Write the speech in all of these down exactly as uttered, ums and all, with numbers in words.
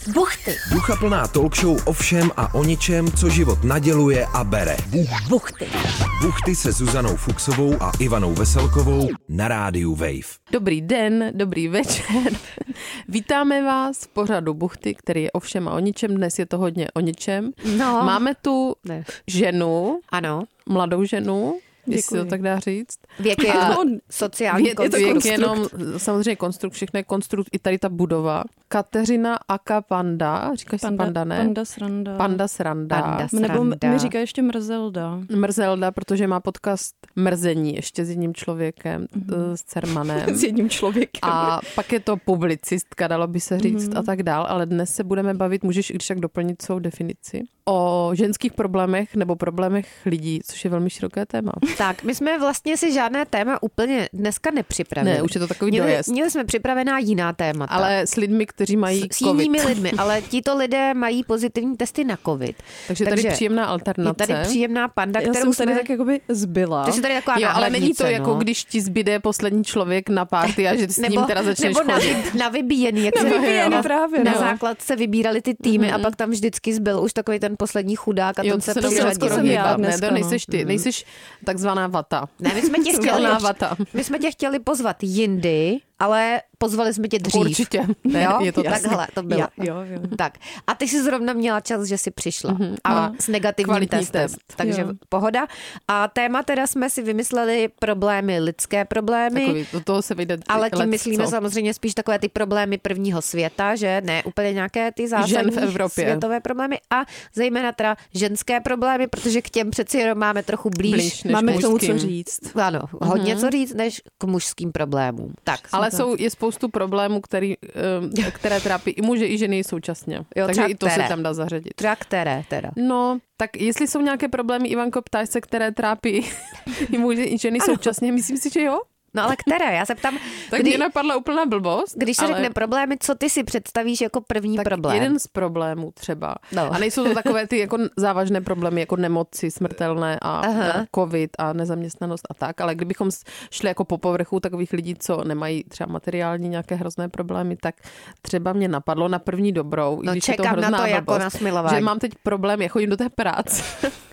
Buchty. Duchaplná talk show o všem a o ničem, co život naděluje a bere. Buchty. Buchty se Zuzanou Fuxovou a Ivanou Veselkovou na rádiu Wave. Dobrý den, dobrý večer. Vítáme vás v pořadu Buchty, který je o všem a o ničem. Dnes je to hodně o ničem. No. Máme tu Ne. ženu, Ano. mladou ženu, jestli to tak dá říct. Věk je jenom sociální Věk, konstrukt. věk je jenom, samozřejmě konstrukt, všechno je konstrukt, i tady ta budova. Kateřina Aka Panda, říkáš si Panda, ne? Panda Sranda. Panda Sranda. Panda Nebo Sranda. mi říká ještě Mrzelda. Mrzelda, protože má podcast Mrzení ještě s jedním člověkem, mm-hmm. s Cermanem. S jedním člověkem. A pak je to publicistka, dalo by se říct, mm-hmm. a tak dál, ale dnes se budeme bavit, můžeš když tak doplnit svou definici, o ženských problémech nebo problémech lidí, což je velmi široké téma. Tak, my jsme vlastně si žádné téma úplně dneska nepřipravili. Ne, už je to takový měli, dojezd. Měli jsme připravená jiná témata. Ale s lidmi, kteří mají s, s covid. jinými lidmi, ale tito lidé mají pozitivní testy na covid. Takže tady Takže příjemná alternace. Je tady příjemná Panda, Já kterou jsem jsme... tady tak jakoby zbyla. Takže tady taková Jo, ale není to náhradnice, jako no. když ti zbyde poslední člověk na party a že ty s ním teda začneš nebo chodit. na, na vybíjený, jak Na se vybíjený, na, právě, na no. základce vybírali ty týmy Mhm. a pak tam vždycky zbyl už takový ten poslední chudák a Jo, ten to se se do toho přiřadil. skoro jsem já hýbat, ne? dneska, To no. nejseš ty, nejseš takzvaná vata. Ne, my jsme tě chtěli, Skvělá vata. my jsme tě chtěli pozvat jindy, ale pozvali jsme tě dřív. Určitě. Jo? Je to tak. Takhle to bylo. Já, jo, jo. Tak. A ty jsi zrovna měla čas, že jsi přišla. Mhm. A No. s negativním Kvalitní testem. test. Takže Jo. pohoda. A téma teda jsme si vymysleli problémy, lidské problémy. Takový, do toho se vyjde Ale tím let, myslíme co? samozřejmě spíš takové ty problémy prvního světa, že ne úplně nějaké ty zásadní Žen v Evropě. světové problémy a zejména teda ženské problémy, protože k těm přeci jenom máme trochu blíž. Blíž než Máme k tomu mužským. co říct. Ano, hodně co říct než k mužským problémům. Tak. Ale jsou, je spoustu problémů, který, um, které trápí i muže, i ženy současně. Jo, Takže třeba i to které? se tam dá zařadit. Třeba které teda? No, tak jestli jsou nějaké problémy, Ivanko, ptáš se, které trápí i muže, i ženy současně, myslím si, že jo? No ale které? Já se ptám, Tak kdy, mě napadla úplná blbost. když se ale... řekne problémy, co ty si představíš jako první tak problém? jeden z problémů třeba. No. A nejsou to takové ty jako závažné problémy, jako nemoci smrtelné a, a covid a nezaměstnanost a tak, ale kdybychom šli jako po povrchu takových lidí, co nemají třeba materiální nějaké hrozné problémy, tak třeba mě napadlo na první dobrou, No i když je to čekám hrozná na to jako blbost, na smilování. že mám teď problém, já chodím do té práce.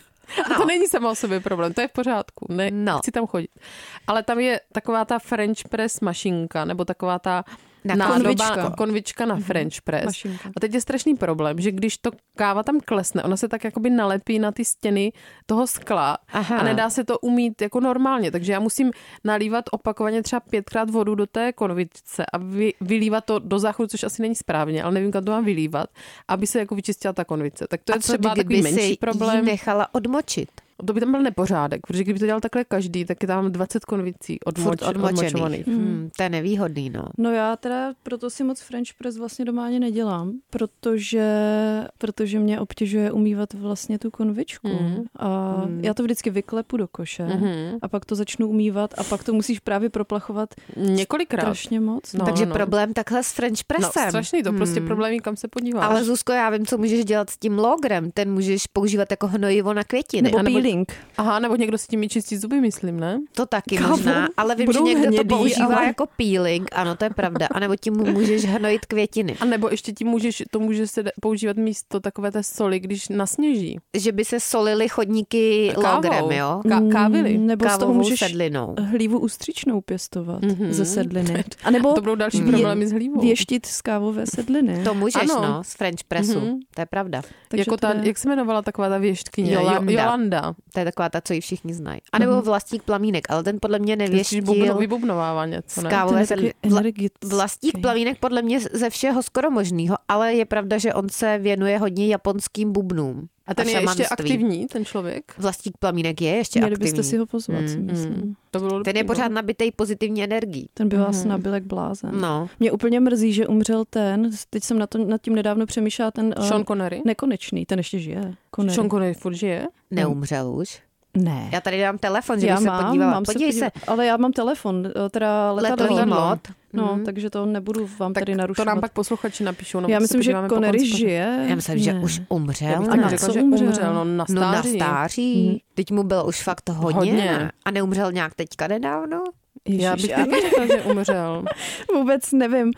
A to není sama o sobě problém, to je v pořádku, ne, No. chci tam chodit. Ale tam je taková ta French press mašinka, nebo taková ta Na nádoba, konvička. konvička na French press. Mašinka. A teď je strašný problém, že když to káva tam klesne, ona se tak jakoby nalepí na ty stěny toho skla. Aha. A nedá se to umít jako normálně, takže já musím nalívat opakovaně třeba pětkrát vodu do té konvičce a vy, vylívat to do záchodu, což asi není správně, ale nevím, kam to mám vylívat, aby se jako vyčistila ta konvice. Tak to je a co třeba kdyby takový menší si problém. jí nechala odmočit? To by tam byl nepořádek, protože kdyby to dělal takhle každý, tak je tam dvacet konvicí odmoč, Furt odmočených. odmočovaných. Hmm, to je nevýhodný, no. No já teda proto si moc French press vlastně doma ani nedělám, protože, protože mě obtěžuje umývat vlastně tu konvičku. Mm. A Mm. já to vždycky vyklepu do koše Mhm. a pak to začnu umývat a pak to musíš právě proplachovat Několikrát. strašně moc. No, Takže no. problém takhle s French No, pressem. strašný to, prostě Hmm. problémy, kam se podíváš. Ale Zuzko, já vím, co můžeš dělat s tím logrem. Ten můžeš používat jako hnojivo na květiny. Nebo A nebo- peeling. Aha, nebo někdo si tím čistí zuby, myslím, ne? To taky Kávu možná, ale vím, že budou někdo to hnědý, používá ale- jako peeling. Ano, to je pravda. A nebo tím můžeš hnojit květiny. A nebo ještě tím můžeš, to může se d- používat místo takové té soli, když nasněží. Že by se solily chodníky Kávou. logrem, jo? Ka- kávily. Mm, Nebo z toho Kávovou můžeš sedlinou. hlívu ústřičnou pěstovat Mhm. ze sedliny. A nebo To budou další vě- problémy s hlívou. věštit z kávové sedliny. To můžeš, Ano. no, z French pressu. Mhm. To je pravda. Takže Jako ta, to je- jak se jmenovala taková ta věštkyně? Jolanda. Jo, Jolanda. To je taková ta, co ji všichni znají. A nebo Vlastník Plamínek, ale ten podle mě Když nevěštil bubno, vybubnovává něco, z ne? kávové Ten je sedliny. takový Vla- energický. Vlastník Plamínek podle mě ze všeho skoro možného, ale je pravda, že on se věnuje hodně japonským bubnům. A ten je ještě šamanství. aktivní, ten člověk? Vlastník Plamínek je ještě Měli aktivní. byste si ho pozvat, si Mm, myslím. Mm. To bylo Ten je dobrý, pořád no. nabitej pozitivní energií. Ten byl Mhm. asi nabil jak blázen. No. Mě úplně mrzí, že umřel ten, teď jsem na to, nad tím nedávno přemýšlela, ten uh, Sean Connery? nekonečný, ten ještě žije. Connery. Sean Connery furt žije? Neumřel už. Ne. Já tady dám telefon, že já bych se mám, podívala. mám Podívej se, se, podívat, ale já mám telefon, eh, teda letový letadlo. mod. No, Mhm. takže to nebudu vám Tak tady to narušovat. nám pak posluchači napíšou. nebo já se myslím, že podíváme po Connery konci. žije. Já myslím, že Ne. už Já umřel. bych A taky na řekla, co že umřel? umřel, no na No na stáří. stáří. Mhm. Teď mu bylo už fakt hodně. Hodně. A neumřel nějak teďka nedávno? Ježiš, Já bych já taky řekla, že umřel. vůbec nevím.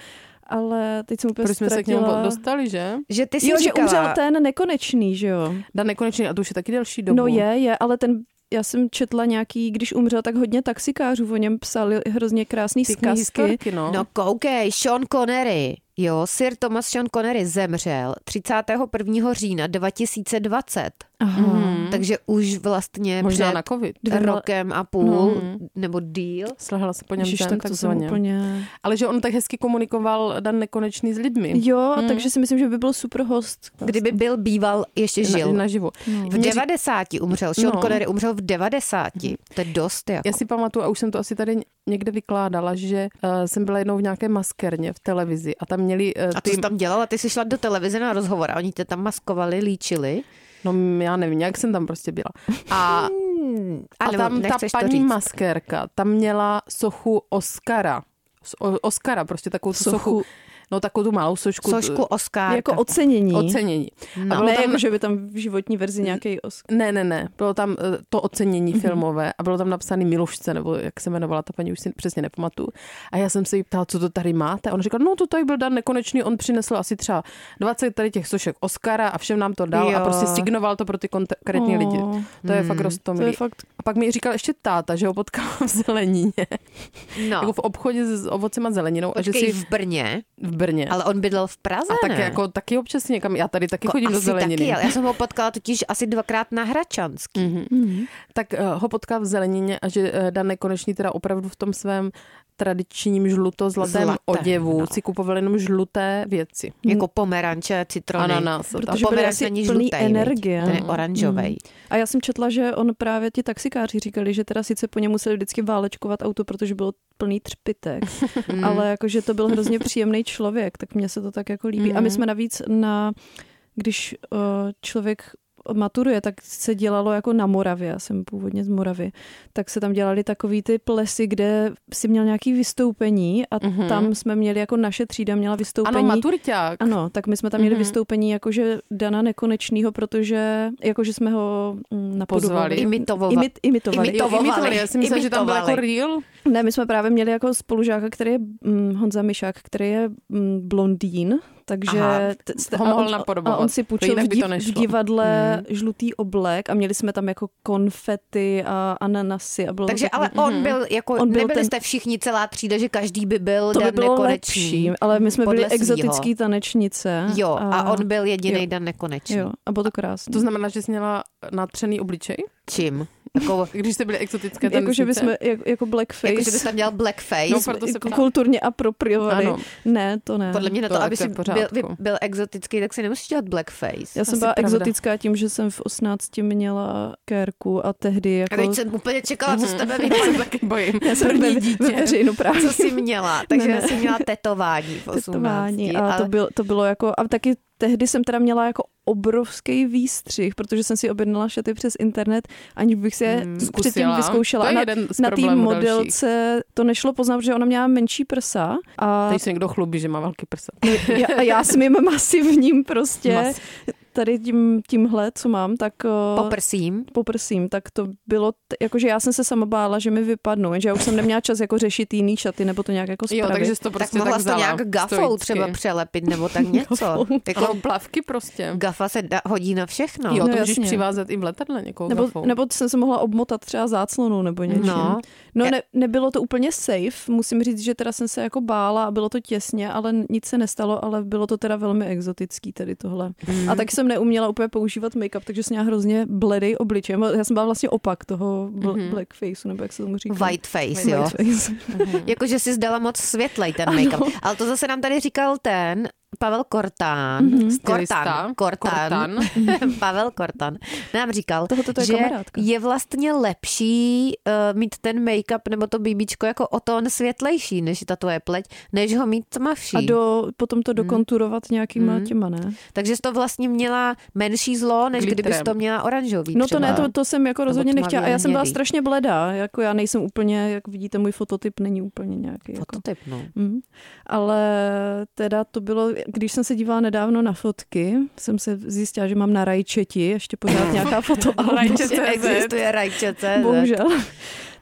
ale teď jsem úplně Proč jsme ztratila. se k němu dostali, že? Že ty jsi Jo, říkala... že umřel ten Nekonečný, že jo? Dan Nekonečný, a to už je taky delší dobu. No je, je, ale ten, já jsem četla nějaký, když umřel, tak hodně taxikářů o něm psali hrozně krásný Pěkný zkazky. historky, no. No koukej, Sean Connery, jo, Sir Thomas Sean Connery zemřel třicátého prvního října dva tisíce dvacet. Aha. Mm. Takže už vlastně Možná před na covid. rokem a půl, No. nebo díl. Slehla se po něm Ježiš, zem, tak to jsem takzvaně. úplně... Ale že on tak hezky komunikoval Dan Nekonečný s lidmi. Jo, Hmm. takže si myslím, že by byl super host. Kdyby byl býval, ještě žil. Na, naživo. No. V devadesáti umřel. Sean No. Connery umřel v devadesáti. To je dost jako. Já si pamatuju, a už jsem to asi tady někde vykládala, že uh, jsem byla jednou v nějaké maskerně v televizi a tam měli... Uh, A ty jsi tam dělala? Ty jsi šla do televize na rozhovor a oni tě tam maskovali, líčili. No já nevím, jak jsem tam prostě byla. A, Hmm, a ale tam ta nechceš to paní říct. maskérka, tam měla sochu Oscara. O- Oscara, prostě takovou tu sochu. sochu. No takovou tu malou sošku. Sošku Oscar. Jako ocenění. Ocenění. No. A bylo Ne, tam, jako, že by tam v životní verzi nějaký Oscar. ne, ne, ne. Bylo tam eh, to ocenění filmové a bylo tam napsané Milušce, nebo jak se jmenovala ta paní, už si přesně nepamatuju. A já jsem se jí ptala, co to tady máte. A on říkal, no to tady byl Dan Nekonečný, on přinesl asi třeba dvacet tady těch sošek Oscara a všem nám to dal Jo. a prostě signoval to pro ty konkrétní lidi. To je fakt To roztomilý. je fakt... A pak mi říkal ještě táta, že ho potkal v Zelenině. No. Jako v obchodě s ovocem a zeleninou. A že Počkej, si v Brně, v Brně. ale on bydlel v Praze, a tak ne? jako taky občas někam, já tady taky Jako chodím do asi zeleniny. taky, ale já jsem ho potkala totiž asi dvakrát na Hračanský. Mhm. Mm. Tak uh, ho potkal v zelenině a že uh, Dan Nekonečný teda opravdu v tom svém tradičním žluto-zlatém Zlaté, oděvu no. si kupoval jenom žluté věci. Jako pomeranče, citrony. Ananas. A Protože byly pomeranč asi není plný žlutej, energie. Ten je Mm. oranžovej. A já jsem četla, že on právě ti taxikáři říkali, že teda sice po něm museli vždycky válečkovat auto, protože bylo plný třpitek, Mm. ale jakože to byl hrozně příjemný člověk, tak mně se to tak jako líbí. Mm. A my jsme navíc na, když uh, člověk maturuje, tak se dělalo jako na Moravě, já jsem původně z Moravy, tak se tam dělali takový ty plesy, kde si měl nějaký vystoupení a Mhm. tam jsme měli, jako naše třída měla vystoupení. Ano, maturiťák. Ano, tak my jsme tam měli Mhm. vystoupení jakože Dana Nekonečnýho, protože jakože jsme ho mm, napodobovali. Pozvali. Imitovali. Imit, imitovali. Jo, Imitovali. imitovali. Já jsem myslela, že tam byl jako Imitovali. real. Ne, my jsme právě měli jako spolužáka, který je mm, Honza Myšák, který je mm, blondýn, takže Aha, t- jste- ho a mohl on- napodobovat. A on si To půjčil jinak v, by to div, v nešlo. divadle Mhm. žlutý oblek a měli jsme tam jako konfety a ananasy. A bylo Takže to ale takový- on byl jako, On byl nebyli ten- jste všichni celá třída, že každý by byl to by Dan bylo Nekonečný. lepší, ale my jsme byli podle svýho. exotický tanečnice. Jo, a on byl jediný jo. Dan Nekonečný. Jo, a bylo to krásné. To znamená, že jsi měla natřený obličej? Čím? Jako, Když jste byli exotické Jako, že tanečnice? bychom jako, jako blackface. jako že bys tam dělal blackface. No, proto se jako ptám. kulturně apropriovali. Ano. Ne, to ne. Podle mě na to, To aby tak to je si v byl, pořádku. vy- byl exotický, tak si nemusíš dělat blackface. Já jsem Asi byla pravda. exotická tím, že jsem v osmnácti měla kérku a tehdy A jako... teď jsem úplně čekala, co z tebe Já se vypadne. taky bojím. Já jsem První ve, dítě. ve veřejnou práci. Co jsi měla? Takže Ne, ne. jsi měla tetování v osmnácti. Tetování a ale... to, byl, to bylo jako... A taky tehdy jsem teda měla jako obrovský výstřih, protože jsem si objednala šaty přes internet, aniž bych si je Hmm, předtím Zkusila. vyzkoušela. To je A na, jeden z na té problémů dalších. modelce to nešlo poznat, protože ona měla menší prsa. A, Teď se někdo chlubí, že má velký prsa. já, a já s mým masivním prostě... Mas- Tady tím, tímhle, co mám, tak... uh, Poprsím. poprsím, tak to bylo, t- jakože já jsem se sama bála, že mi vypadnou, jenže já už jsem neměla čas jako řešit jiný šaty, nebo to nějak jako spravit. Jo, takže jsi to Tak prostě mohla tak jsi to vzala. nějak gafou stoicky. třeba přelepit, nebo tak něco. Jako Jako plavky prostě. gafa se da, hodí na všechno. Jo, No to můžeš jasně. přivázet i v letadle někoho nebo, gafou. nebo jsem se mohla obmotat třeba záclonou nebo něčím. No. No ne, nebylo to úplně safe, musím říct, že teda jsem se jako bála a bylo to těsně, ale nic se nestalo, ale bylo to teda velmi exotický tady tohle. Mm. A taky jsem neuměla úplně používat make-up, takže jsem měla hrozně bledej obličej. Já jsem byla vlastně opak toho bl- Mhm. blackfaceu, nebo jak se tomu říká. White face, jo. Whiteface. Jakože si zdala moc světlej ten make-up. Ale to zase nám tady říkal ten Pavel Kortán. Mhm. Kortán. Kortán. Pavel Kortán nám říkal, Tohoto to je že kamarádka. je vlastně lepší uh, mít ten make-up nebo to bíbíčko jako o tón světlejší, než ta tvoje pleť, než ho mít tmavší. A do, potom to dokonturovat nějakýma Mhm. těma, ne? Takže jsi to vlastně měla menší zlo, než Glitrem. kdybys to měla oranžový. No to třeba. ne, to, to jsem jako Nebo rozhodně tmavě nechtěla. A já jsem byla hnědý. strašně bledá. Jako já nejsem úplně, jak vidíte, můj fototyp není úplně nějaký. Jako. Fototyp, no. Mm. Ale teda to bylo, když jsem se dívala nedávno na fotky, jsem se zjistila, že mám na rajčeti ještě pořád nějaká foto. Rajče Existuje rajče C Z. Bohužel.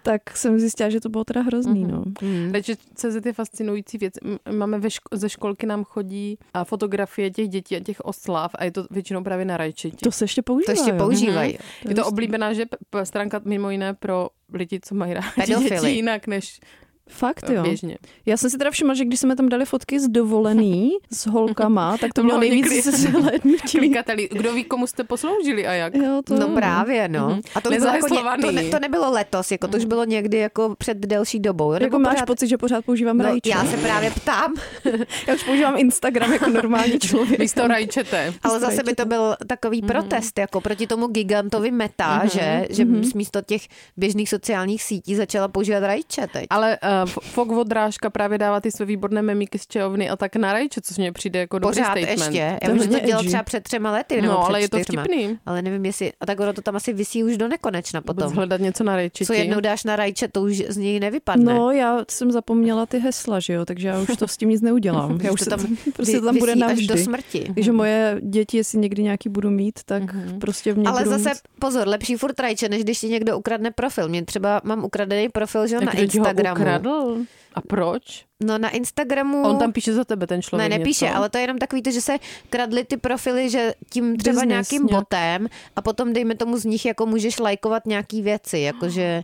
tak jsem zjistila, že to bylo teda hrozný. Mm-hmm. No. Mm. Takže C Z je fascinující věc. Máme ve ško- ze školky nám chodí a fotografie těch dětí a těch oslav a je to většinou právě na rajčeti. To se ještě používá. To ještě používají. Mm-hmm. Je to oblíbená že p- stránka mimo jiné pro lidi, co mají rádi děti jinak než Fakt jo. Běžně. Já jsem si teda všimla, že když jsme tam dali fotky z dovolený s holkama, tak to, to bylo nejvíc zhlédnutí. Klikateli. Kdo ví, komu jste posloužili a jak? Jo, to no právě, no. Mm-hmm. A to, bylo jako ně, to, ne, to nebylo letos, jako to už bylo někdy jako před delší dobou. Jako Nebo máš pořád... pocit, že pořád používám no, rajče? Já se právě ptám. Já už používám Instagram jako normální člověk. Místo rajčete. Ale zase by to byl takový mm-hmm. protest, jako proti tomu gigantovi Meta, mm-hmm. že, že mm-hmm. místo těch běžných sociálních sítí začala používat rajče teď. Ale uh, Fok Vodrážka právě dává ty své výborné memíky z čajovny a tak na rajče, což mně přijde jako dobrý pořád statement. ještě. Já vím, že to dělal třeba před třema lety. No, ale před je to čtyřma. vtipný. Ale nevím, jestli... A tak ono to tam asi visí už do nekonečna potom. Vůbec hledat něco na rajčeti. Co jednou dáš na rajče, to už z něj nevypadne. No, já jsem zapomněla ty hesla, že jo, takže já už to s tím nic neudělám. Já už to tam, prostě tam bude navždy. Až do smrti. Takže moje děti, jestli někdy nějaký budu mít, tak mm-hmm. prostě mě Ale budou zase mít... pozor, lepší furt rajče, než když ti někdo ukradne profil. Mě třeba mám ukradený profil, že jo, na kdo Instagramu. Ho ukradl? A proč? No na Instagramu... On tam píše za tebe, ten člověk. Ne, nepíše, něco. ale to je jenom takový to, že se kradly ty profily, že tím třeba Business, nějakým nějak... botem a potom dejme tomu z nich jako můžeš lajkovat nějaký věci, jakože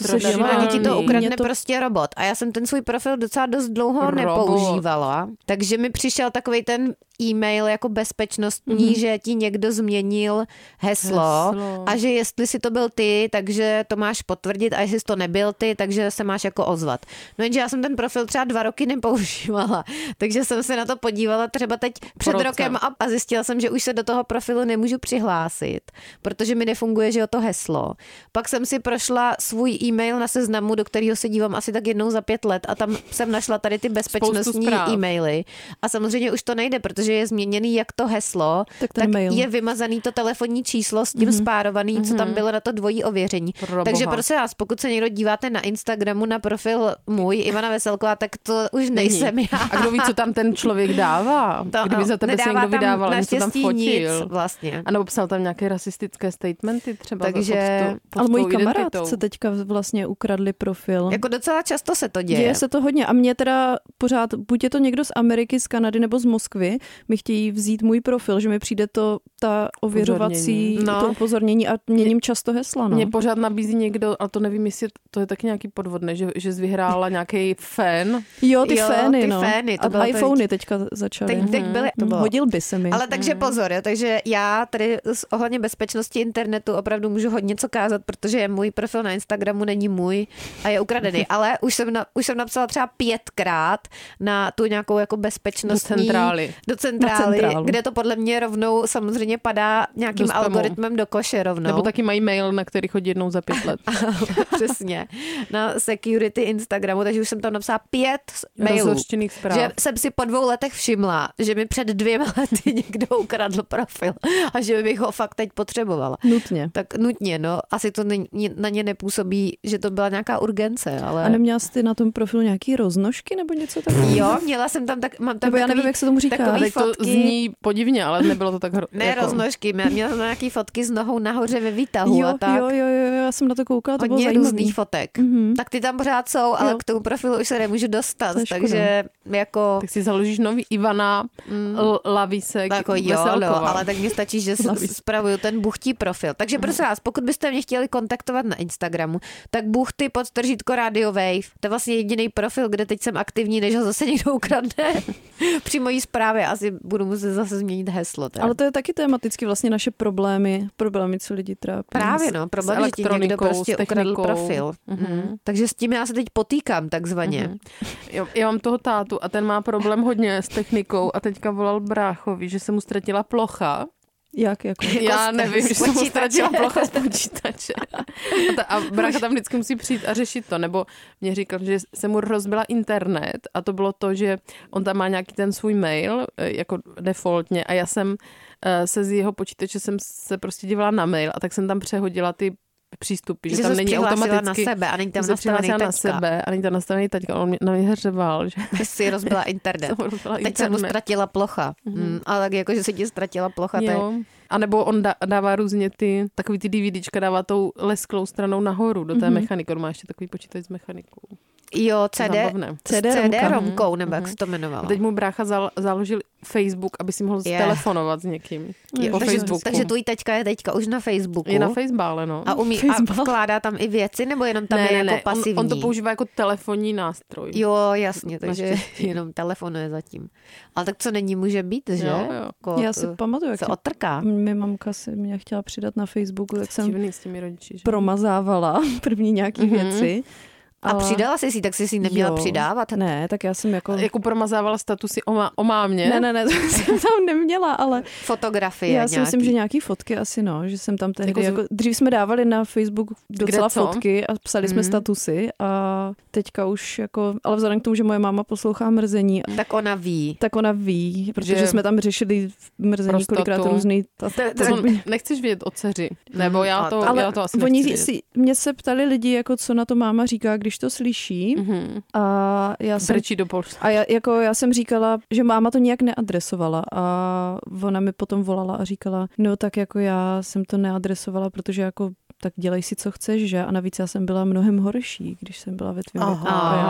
ani ti to ukradne to... prostě robot. A já jsem ten svůj profil docela dost dlouho robot. nepoužívala, takže mi přišel takovej ten e-mail jako bezpečnostní, mm-hmm. že ti někdo změnil heslo, heslo a že jestli si to byl ty, takže to máš potvrdit a jestli jsi to nebyl ty, takže se máš jako ozvat. No jenže já jsem ten profil třeba dva roky nepoužívala, takže jsem se na to podívala třeba teď před Proce. rokem a, a zjistila jsem, že už se do toho profilu nemůžu přihlásit, protože mi nefunguje, že jo, to heslo. Pak jsem si prošla svůj e-mail na seznamu, do kterého se dívám asi tak jednou za pět let a tam jsem našla tady ty bezpečnostní e-maily a samozřejmě už to nejde, protože je změněný jak to heslo, tak, tak je vymazaný to telefonní číslo s tím mm-hmm. spárovaný, co tam bylo na to dvojí ověření. Proboha. Takže prosím vás, pokud se někdo díváte na Instagramu na profil můj, Ivana Veselková, tak to už nejsem já. A kdo ví, co tam ten člověk dává? To, Kdyby za tebe se někdo vydával, něco tam fotil. Nic vlastně. A nebo psal tam nějaké rasistické statementy třeba. Takže, pod to, pod ale můj kamarád se teďka vlastně ukradli profil. Jako docela často se to děje. Děje se to hodně a mě teda pořád, buď je to někdo z Ameriky, z Kanady nebo z Moskvy, mi chtějí vzít můj profil, že mi přijde to ta ověřovací, no. to upozornění a měním často hesla. No. Mě pořád nabízí někdo, ale to nevím, jestli to je taky nějaký podvodné, že, že jsi vyhrála nějaký fan. Jo, ty jo, fény, ty no. fény, to a iPhony teďka začaly. Teď, teď byly, to bylo. Hodil by se mi. Ale takže pozor, jo, takže já tady ohledně bezpečnosti internetu opravdu můžu hodně co kázat, protože můj profil na Instagramu není můj a je ukradený. Ale už jsem, na, už jsem napsala třeba pětkrát na tu nějakou jako bezpečnostní... Do centrály. Do centrály, kde to podle mě rovnou samozřejmě padá nějakým algoritmem do koše rovnou. Nebo taky mají mail, na který chodí jednou za pět let. Přesně. Na security Instagramu, takže už jsem tam napsala pět mailů. Že jsem si po dvou letech všimla, že mi před dvěma lety někdo ukradl profil a že bych ho fakt teď potřebovala. Nutně. Tak nutně, no. Asi to na ně nepůsobí, že to byla nějaká urgence, ale... A neměla jsi na tom profilu nějaký roznožky nebo něco takového? Jo, měla jsem tam tak, mám tam nebo takový, já nevím, jak se tomu říká. Teď to zní podivně, ale nebylo to tak... Hro... Ne, jako... roznožky, měla jsem nějaký fotky s nohou nahoře ve výtahu jo, a tak. Jo, jo, jo, já jsem na to koukala, to bylo hodně zajímavý. různých fotek. Mm-hmm. Tak ty tam pořád jsou, ale jo. K tomu profilu už se nemůžu dostat, takže jako... Tak si založíš nový Ivana mm. Lavísek jako jo, no, ale tak mi stačí, že spravuju ten buchtí profil. Takže prosím vás, pokud byste mě chtěli kontaktovat na Instagramu, tak buchty pod tržítko Radio Wave. To je vlastně jediný profil, kde teď jsem aktivní, než ho zase někdo ukradne. Při mojí zprávě asi budu muset zase změnit heslo. Teda. Ale to je taky tematicky vlastně naše problémy, problémy, co lidi trápí. Právě no, problém, že ti někdo prostě ukradl profil. Mm-hmm. Takže s tím já se teď potýkám takzvaně. Mm-hmm. Jo, já mám toho tátu a ten má problém hodně s technikou a teďka volal bráchovi, že se mu ztratila plocha. Jak? Jako? Já nevím, že se mu ztratila plocha z počítače. A, ta, a brácha tam vždycky musí přijít a řešit to. Nebo mě říkal, že se mu rozbila internet a to bylo to, že on tam má nějaký ten svůj mail, jako defaultně a já jsem se z jeho počítače jsem se prostě dívala na mail a tak jsem tam přehodila ty přístupy, že, že tam není automaticky. na sebe a není tam nastavený na sebe a není tam nastavený taťka. On na mě hřeval, že... Ty jsi rozbila internet. rozbila Teď internet. se mu ztratila plocha. Mm-hmm. Mm, ale tak jako, že se ti ztratila plocha, to je... A nebo on dá, dává různě ty, takový ty DVDčka dává tou lesklou stranou nahoru do té mm-hmm. mechaniky. On má ještě takový počítač s mechanikou. Jo, C D, C D romkou, nebo jak se to jmenovalo. A teď mu brácha zal, založil Facebook, aby si mohl yeah. telefonovat s někým. Je, po takže, Facebooku. Takže tvůj teďka je teďka už na Facebooku. Je na Facebooku, no. A umí a vkládá tam i věci, nebo jenom tam ne, je ne, jako ne. pasivní? On, on to používá jako telefonní nástroj. Jo, jasně, takže jenom telefonuje zatím. Ale tak co není, může být, že? Jo, jo. Jako, já si pamatuju, jak se otrká. Mě mamka si mě chtěla přidat na Facebooku, tak jsem s těmi rodiči, že? promazávala první nějaký mm-hmm. věci. A přidala jsi si, tak jsi si neměla jo. přidávat? Ne, tak já jsem jako... Jako promazávala statusy o, má, o mámě? Ne, ne, ne, to jsem tam neměla, ale... Fotografie Já si nějaký. myslím, že nějaký fotky asi, no, že jsem tam tehdy, jako, jako dřív jsme dávali na Facebook docela fotky a psali jsme mm. statusy a teďka už jako, ale vzhledem k tomu, že moje máma poslouchá Mrzení. Tak ona ví. Tak ona ví, protože že jsme tam řešili Mrzení prostotu. Kolikrát různý... Ta, ta, ta, ta, nechceš vědět o dceři, nebo já to, ale já to asi oni nechci si, mě se ptali lidi, jako co na to máma říká, když to slyší. Mm-hmm. A já jsem, Brečí do polštiny. A já, jako já jsem říkala, že máma to nějak neadresovala a ona mi potom volala a říkala, no tak jako já jsem to neadresovala, protože jako tak dělej si, co chceš, že? A navíc já jsem byla mnohem horší, když jsem byla ve tvém věku.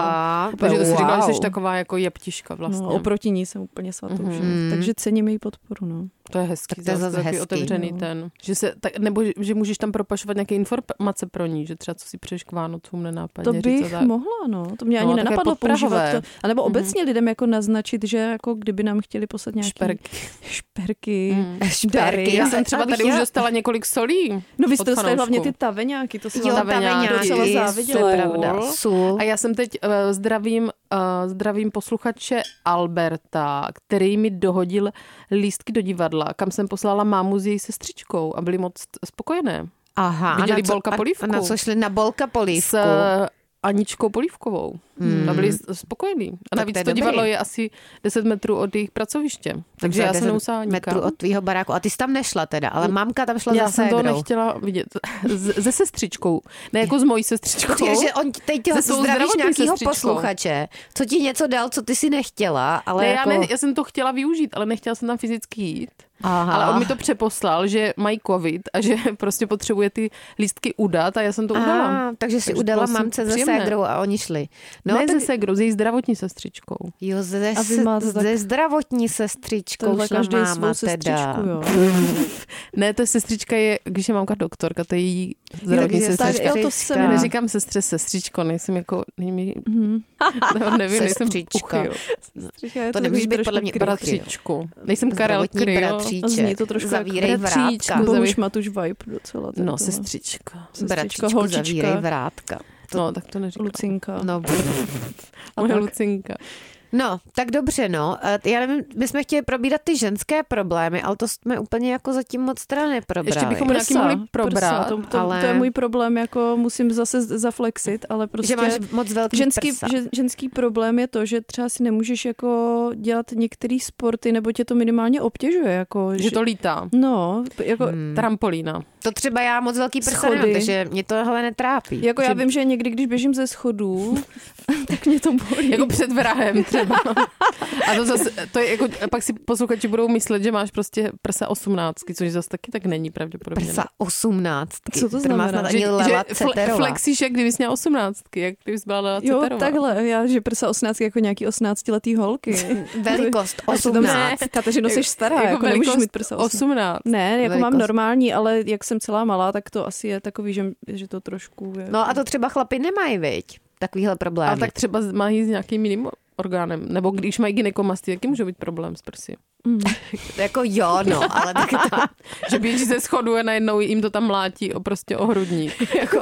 Takže to si říkala, že jsi taková jako jeptiška vlastně. No, oproti ní jsem úplně svatou. Mm-hmm. Takže cením její podporu, no. To je hezký, tak to je zase takový hezký, otevřený no. ten. Že se, tak, nebo že můžeš tam propašovat nějaké informace pro ní, že třeba co si přeješ k Vánocům nenápadně. To bych říct, mohla, no. To mě ani no, nenapadlo používat to. A nebo obecně mm-hmm. lidem jako naznačit, že jako kdyby nám chtěli poslat nějaké šperky. Šperky. Mm. Šperky. Já jsem třeba tady už dostala několik solí. No vy jste dostali hlavně ty taveňáky, to jsem taveňáky docela záviděla. Pravda. Sůl. A já jsem teď uh, zdravím, uh, zdravím posluchače Alberta, který mi dohodil lístky do divadla, kam jsem poslala mámu s její sestřičkou a byli moc spokojené. Aha. Viděli a co, Bolka Polívku. A na co šli? Na Bolka Polívku. S uh, Aničkou Polívkovou. Hmm. A byli spokojení. A navíc to, to divadlo je asi deset metrů od jejich pracoviště. Takže já jsem nemusela nikam. Metrů od tvýho baráku. A ty jsi tam nešla teda, ale mamka tam šla já za ségrou. Já jsem to nechtěla vidět. Z, ze sestřičkou. Ne jako s mojí sestřičkou. Takže on teď zdravíš nějakýho posluchače, co ti něco dal, co ty si nechtěla, ale ne, jako... já, ne, já jsem to chtěla využít, ale nechtěla jsem tam fyzicky jít. Aha. Ale on mi to přeposlal, že mají covid a že prostě potřebuje ty lístky udat a já jsem to udala. Aha, takže si takže udala mamce ze ségrou a oni šli. No, ne tak... ze ségrou, ze její zdravotní sestřičkou. Jo, ze, ze tak... zdravotní sestřičkou šla každý máma svou teda. Jo. Ne, to je sestřička, je, když je mamka doktorka, to je její zdravotní sestřička. Tak, jo, to jsem... Já neříkám sestře sestřičko, nejsem jako, nejmi... Mm. no, nevím, nejsem uchy. To nemůžeš být podle mě bratříčku. Nejsem Karel Kryl. Zní to trošku zavírej vrátka. Bohuž Matuš vibe docela. No, sestřička. Bratříčku, holčička. Zavírej vrátka. To, no, tak to neříkám. Lucinka. No, moje Lucinka. No, tak dobře, no. Já nevím, my jsme chtěli probírat ty ženské problémy, ale to jsme úplně jako zatím moc teda neprobrali. Ještě bychom nějaký mohli probrat, to, to, ale... to je můj problém, jako musím zase zaflexit, ale prostě... Že máš moc velký ženský, prsa. Že, ženský problém je to, že třeba si nemůžeš jako dělat některé sporty, nebo tě to minimálně obtěžuje. Jako, že, že to lítá. No, jako... Hmm. Trampolína. To třeba já moc velký prsa nemám, takže mě tohle netrápí. Jako že... já vím, že někdy, když běžím ze schodů, tak mě to bolí. Jako před vrahem třeba. A to zase, to je jako, pak si posluchači budou myslet, že máš prostě prsa osmnáctky, což zase taky tak není pravděpodobně. Prsa osmnáctky. Co to znamená? Že, že fle, flexíš, jak kdybys měla osmnáctky, jak kdybys byla Lela Ceterová. Jo, takhle, já, že prsa osmnáctky jako nějaký osmnáctiletý holky. Velikost osmnáct. Ne, Kateřino, jsi stará, jako, jako nemůžeš mít prsa osmnáct. Ne, jako velikost. Mám normální, ale jak jsem celá malá, tak to asi je takový, že, že to trošku... Je... No a to třeba chlapi nemají, viď? Takovýhle problémy. A tak třeba mají s nějakým jiným orgánem. Nebo když mají gynekomastii, jaký může být problém s prsy? Mm. Jako jo, no, ale tak to... že běží ze schodu a najednou jim to tam mlátí o prostě o hrudník. jako,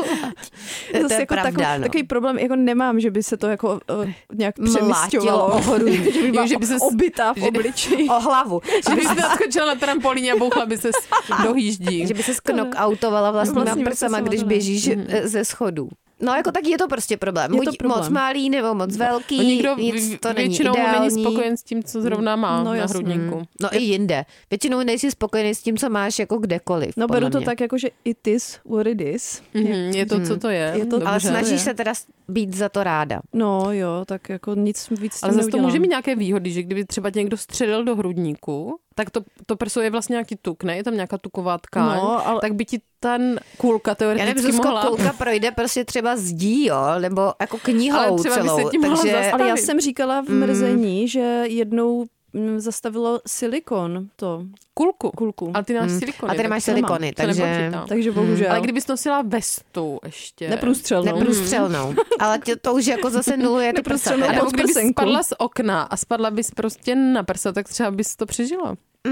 to je jako pravda, takový, no. Takový problém jako nemám, že by se to jako uh, nějak přemysťovalo o hrudník. že by byla jo, že by ses, obytá v obličeji. O hlavu. Že by se odskočila na trampolíně a bouchla by se do hýždí. Že by se knockoutovala vlastníma vlastní prsama, když běžíš mm. ze schodů. No jako tak je to prostě problém. Je Buď to problém. moc malý nebo moc velký, no, nikdo nic to není většinou ideální. není spokojen s tím, co zrovna má No, na jasný. hrudníku. No i jinde. Většinou nejsi spokojený s tím, co máš jako kdekoliv. No beru to mě. tak jako, že it is what it is. Mm-hmm, je to, co to je. Je to- Dobře. Ale Dobře. snažíš se teda být za to ráda. No jo, tak jako nic víc s tím Ale zase to neudělám. může mít nějaké výhody, že kdyby třeba tě někdo střelil do hrudníku, tak to, to prso je vlastně nějaký tuk, ne? Je tam nějaká tuková tkáň. No, ale- Tak by ti ten kulka Já teoreticky nevím, Zuzko, mohla... kulka projde prostě třeba zdí, jo, nebo jako knihou Ale třeba by celou. se tím mohla takže zastavit. Ale já jsem říkala v mrzení, že jednou mm, zastavilo silikon to Kulku. kulku. Ale ty máš silikony. a tady tak máš to nemám. silikony, To takže nepočítám. Takže bohužel. Ale kdybys nosila vestu ještě. Neprůstřelnou. neprůstřelnou. Ale tě, to už jako zase nuluje ty prsa. Neprůstřelnou A teda. nebo pod kdybys prsenku. spadla z okna a spadla bys prostě na prsa, tak třeba bys to přežila.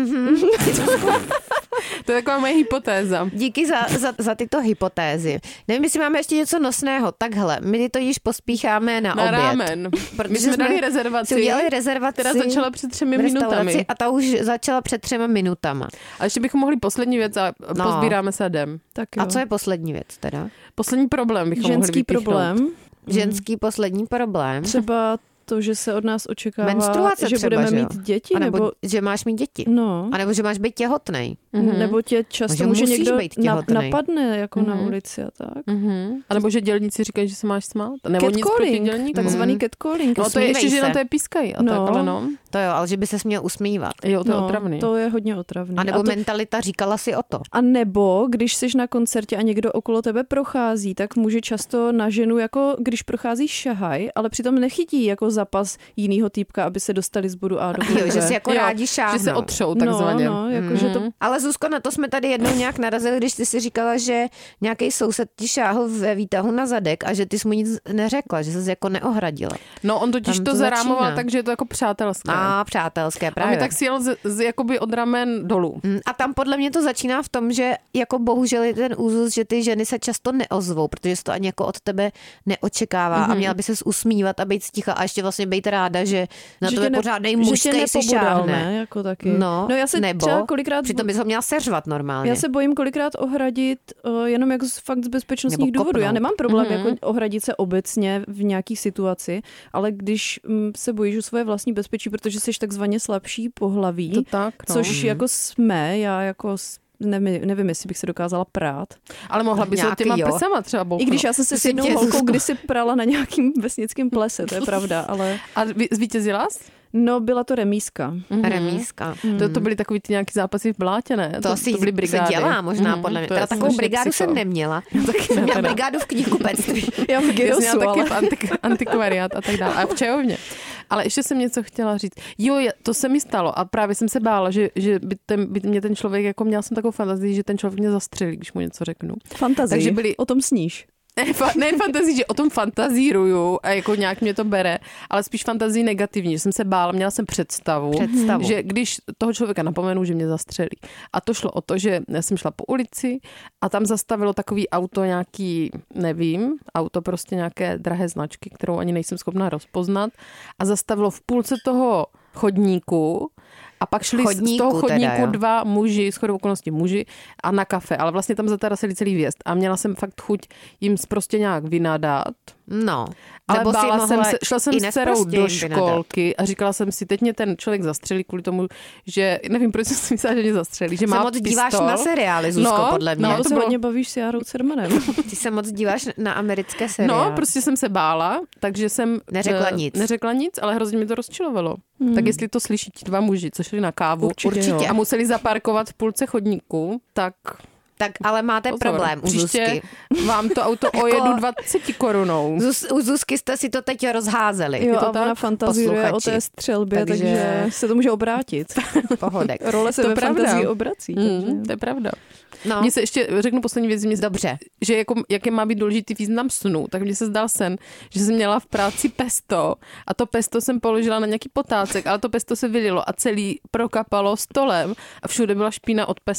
To je taková moje hypotéza. Díky za, za, za tyto hypotézy. Nevím, jestli máme ještě něco nosného. Takhle, my to již pospícháme na, Na oběd. rámen. Protože My jsme dali rezervaci, si udělali rezervaci, která začala před třemi v restauraci minutami. a ta už začala před třema minutama. A ještě bychom mohli poslední věc a No. pozbíráme se a jdem. Tak jo. A co je poslední věc teda? Poslední problém bychom mohli Ženský vypíchnout. problém. Ženský poslední problém. Třeba to, že se od nás očekává, Menstruace že třeba, budeme že jo? mít děti, A nebo, nebo, že máš mít děti. no, A nebo že máš být těhotnej. Mhm. nebo tě často Že může musíš někdo být na, těhotnej. napadne jako na Mhm. ulici a tak. Mhm. A nebo že dělníci říkají, že se máš smát. Nebo nic proti Catcalling, dělníkům. takzvaný catcalling. No to je Usmívej ještě, že se. na to je pískají a No. tak, ale no. To jo, ale že by se měl usmívat. Jo, to je no, otravný. to je hodně otravný. A nebo a, to, mentalita říkala si o to. a nebo, když jsi na koncertě a někdo okolo tebe prochází, tak může často na ženu, jako když prochází šahaj, ale přitom nechytí jako zapas jinýho týpka, aby se dostali z bodu A do bodu Jo, že B. si jako Jo, rádi šáhnou. Že se otřou takzvaně. No, no, jako, že to Ale Zuzko, na to jsme tady jednou nějak narazili, když ty si říkala, že nějaký soused ti šáhl ve výtahu na zadek a že ty jsi mu nic neřekla, že jsi jako neohradila. No on totiž Tam to, to zarámoval začíná. tak, že je to jako přátelské. A přátelské A právě. mi tak sjel z, z, jakoby od ramen dolů. Mm, A tam podle mě to začíná v tom, že jako bohužel je ten úzus, že ty ženy se často neozvou, protože se to ani jako od tebe neočekává Mhm. a měla by se usmívat a být sticha a ještě vlastně být ráda, že na že tebe tě ne- pořádnej že mužský tě si nepobodal, šáhne. ne? Jako taky. No, no já se nebo třeba kolikrát... přitom bys ho měla seřvat normálně. Já se bojím kolikrát ohradit uh, jenom jako z, fakt z bezpečnostních Nebo důvodů. Já kopnout. nemám problém Mhm. mm-hmm. jako ohradit se obecně v nějaký situaci, ale když mm, se bojíš o svoje vlastní bezpečí, protože jsi takzvaně slabší pohlaví, To tak, no. což jako jsme, já jako s- nevím, nevím, jestli bych se dokázala prát. Ale mohla by se Nějaký, těma jo. prsama třeba bouchnout. I když já jsem se s Prosím jednou tě, holkou Zuzko. kdysi prala na nějakým vesnickém plese, to je pravda, ale A vy- zvítězila jsi? no byla to remízka. Mhm. Remízka. To, to byly takový ty nějaký zápasy v blátě, ne? To, asi to byly brigády. se dělá možná Mhm, podle mě. to je Teda takovou strašně brigádu psycho. jsem neměla. Jsem měla brigádu v knihkupectví. Já v Já jsem Gyrosu, měla taky ale... v antik, antikvariát a tak dále. A v čajovně. Ale ještě jsem něco chtěla říct. Jo, je- to se mi stalo a právě jsem se bála, že, že by, ten, by mě ten člověk, jako měla jsem takovou fantazii, že ten člověk mě zastřelí, když mu něco řeknu. Fantazii, Takže byli- o tom sníš. Ne, fa- ne fantazii, že o tom fantazíruju a jako nějak mě to bere, ale spíš fantazii negativní, že jsem se bála, měla jsem představu, Představu. že když toho člověka napomenu, že mě zastřelí. A to šlo o to, že já jsem šla po ulici a tam zastavilo takový auto nějaký, nevím, auto prostě nějaké drahé značky, kterou ani nejsem schopná rozpoznat a zastavilo v půlce toho chodníku a pak šli Chodníku z toho chodníku teda, jo. dva muži, shodou okolností muži a na kafe, ale vlastně tam zatarasili celý vjezd a měla jsem fakt chuť jim prostě nějak vynadat. No. Ale Nebo si bála jsem mohla se, šla jsem i s dcerou nesprostě do jim vynadat. školky a říkala jsem si, teď mě ten člověk zastřelí kvůli tomu, že nevím, proč jsem si myslela, že mě zastřelí, že Se má moc pistol. díváš na seriály, Zuzko, No, podle mě. no, To to se bylo- hodně bavíš s Járou Cermanem. Ty se moc díváš na americké seriály. No, prostě jsem se bála, takže jsem Neřekla eh, nic. Neřekla nic, ale hrozně mi to rozčilovalo. Hmm. Tak jestli to slyší ti dva muži, co šli na kávu Určitě, jo. a museli zaparkovat v půlce chodníku, tak Tak ale máte pozor. problém u Příště Zuzky. vám to auto ojedu dvacet korunou. Zuz, u Zuzky jste si to teď rozházeli. Jo, to a tak? ona fantazíruje o Posluchači. té střelbě, takže... Takže- takže se to může obrátit. Pohodek. Role se To ve pravda. fantazii obrací. Takže... Hmm, to je pravda. No, Mně se ještě, řeknu poslední věc, mě, dobře. že jako, jaký má být důležitý význam snu, tak mně se zdal sen, že jsem měla v práci pesto a to pesto jsem položila na nějaký potácek, ale to pesto se vylilo a celý prokapalo stolem a všude byla špína od pesta.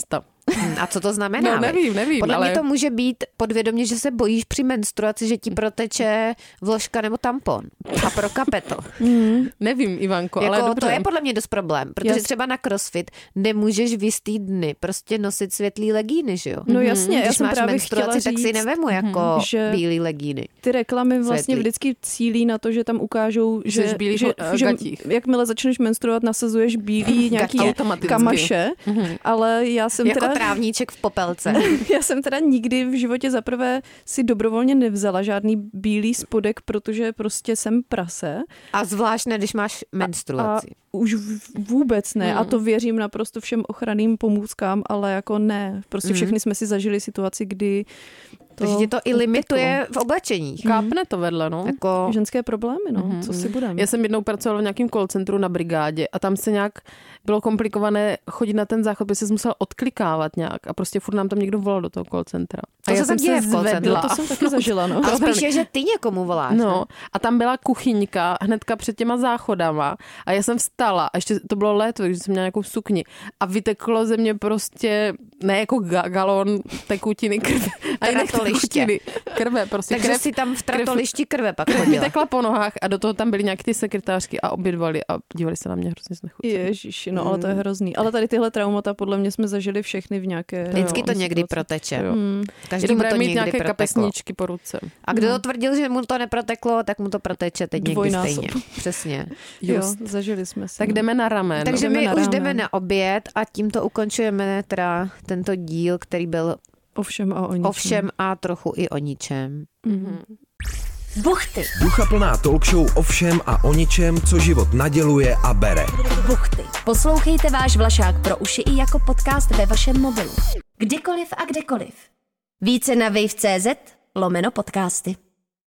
A co to znamená? No nevím, nevím. Podle ale... mě to může být podvědomě, že se bojíš při menstruaci, že ti proteče vložka nebo tampon a prokape to. Mm. Nevím, Ivanko, jako, ale dobře. To je podle mě dost problém, protože yes. třeba na crossfit nemůžeš v jistý dny prostě nosit světlý legíny, že jo? No jasně, Když já jsem máš právě menstruaci, chtěla tak říct, si nevemu jako že bílý legíny. Ty reklamy vlastně Světlý. vždycky cílí na to, že tam ukážou, že, bílý že, uh, že jakmile začneš menstruovat, nasazuješ bílý nějaký kamaše, mm-hmm. ale já jsem jako teda... trávníček v popelce. Já jsem teda nikdy v životě zaprvé si dobrovolně nevzala žádný bílý spodek, protože prostě jsem prase. A zvlášť ne, když máš menstruaci. A už vůbec ne. Hmm. A to věřím naprosto všem ochranným pomůckám, ale jako ne. Prostě všechny jsme si zažili situaci, kdy to Takže tě to i limituje uteklo. V oblečeních. Kápne to vedle, no. Jako... Ženské problémy, no. Mm-hmm. Co si budeme. Já jsem jednou pracovala v nějakém call centru na brigádě a tam se nějak bylo komplikované chodit na ten záchod, protože jsi musel odklikávat nějak a prostě furt nám tam někdo volal do toho call centra. A já co jsem se zvedla. To jsem taky zažila, no. A spíš je, že ty někomu voláš. No. A tam byla kuchyňka hnedka před těma záchodama a já jsem vstala a ještě to bylo léto, takže jsem měla nějakou sukni a vyteklo ze mě prostě ne jako ga- galon tekutiny krve. A jinak tekutiny krve, prostě takže krev. si tam v tratolišti krve pak krev chodila. vytekla po nohách a do toho tam byly nějaké ty sekretářky a obědvali a dívali se na mě hrozně znechutně. Ježiši, no ale to je hrozný. Ale tady tyhle traumata podle mě jsme zažili všechny v nějaké... Vždycky to někdy proteče. Hmm. Každý mu to mít nějaké proteklo. Kapesníčky po ruce. A kdo to tvrdil, že mu to neproteklo, tak mu to proteče teď někdy stejně. Přesně. Just. Jo, zažili jsme se. Tak jdeme na ramen. Takže jdeme my na už ramen. jdeme na oběd a tímto ukončujeme teda tento díl, který byl ovšem a o ničem. Ovšem a trochu i o ničem. Mm-hmm. Buchty. Duchaplná talk show o všem a o ničem, co život naděluje a bere. Buchty. Poslouchejte váš Vlašák pro uši i jako podcast ve vašem mobilu. Kdykoliv a kdekoliv. Více na wave tečka cé zet lomeno podcasty.